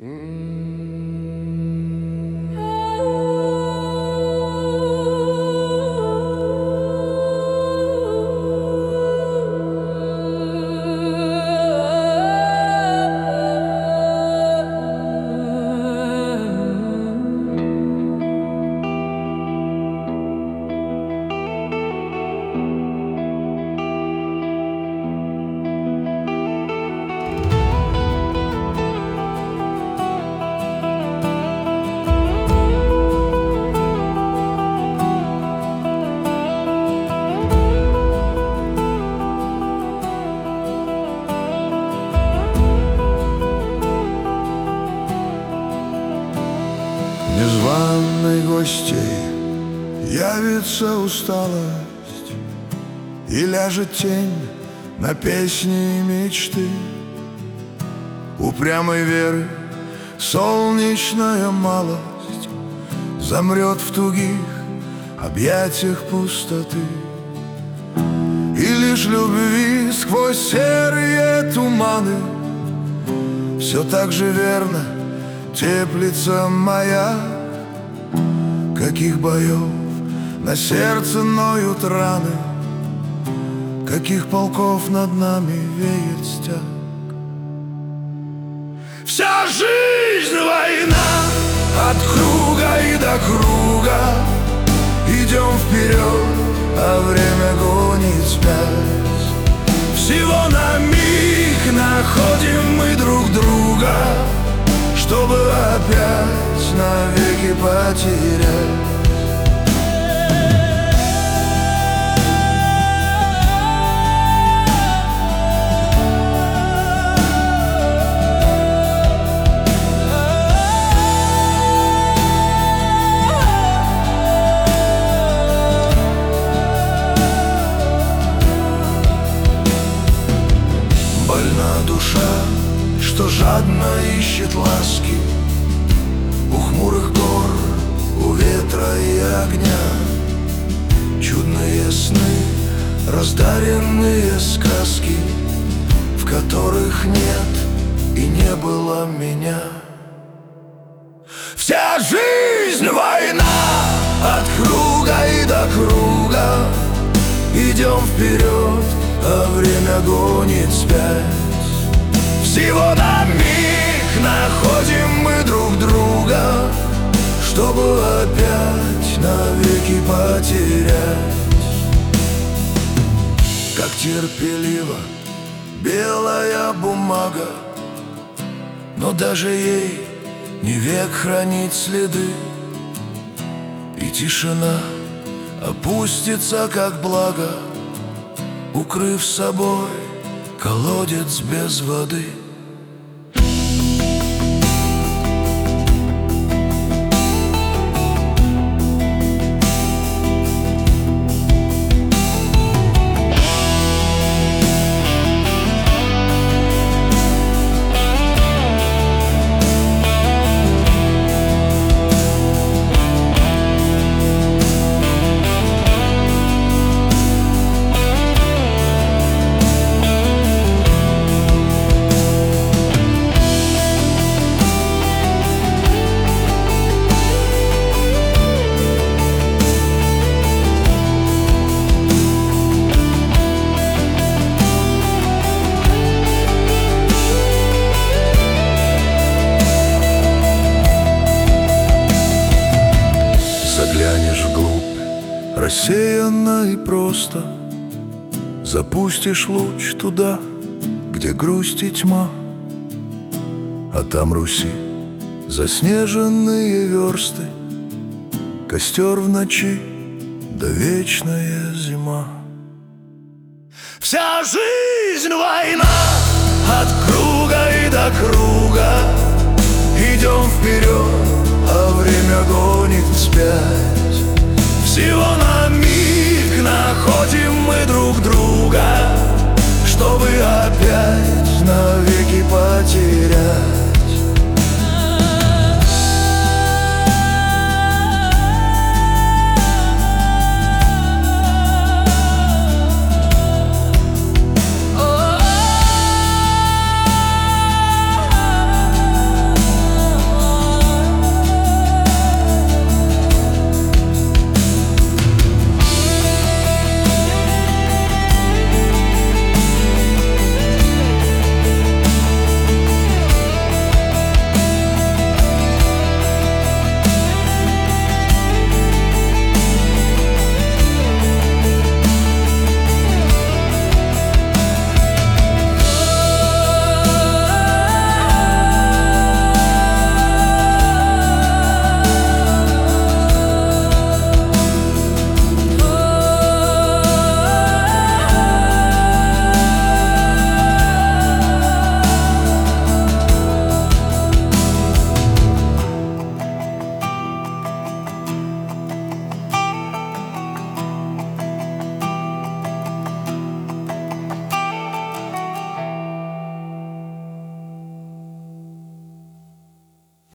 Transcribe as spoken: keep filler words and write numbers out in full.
Незваной гостей явится усталость, и ляжет тень на песни и мечты. Упрямой веры солнечная малость замрет в тугих объятиях пустоты. И лишь любви сквозь серые туманы все так же верно теплится моя. Каких боев на сердце ноют раны, каких полков над нами веет стяг. Вся жизнь война, от круга и до круга. Идем вперед, а время гонит спять. Всего на миг находим мы друг друга, чтобы опять навеки потерять. Больна душа, что жадно ищет ласки у хмурых гор, у ветра и огня. Чудные сны, раздаренные сказки, в которых нет и не было меня. Вся жизнь война, от круга и до круга. Идем вперед, а время гонит спять. Всего на миг находим мы друг друга, чтобы опять навеки потерять. Как терпеливо белая бумага, но даже ей не век хранить следы. И тишина опустится, как благо, укрыв собой колодец без воды. Заглянешь вглубь, рассеянно и просто, запустишь луч туда, где грусть и тьма. А там Руси заснеженные версты, костер в ночи, да вечная зима. Вся жизнь война, от круга и до круга. Идем вперед, а время гонит вспять. Всего на миг находим мы друг друга, чтобы опять навеки потерять.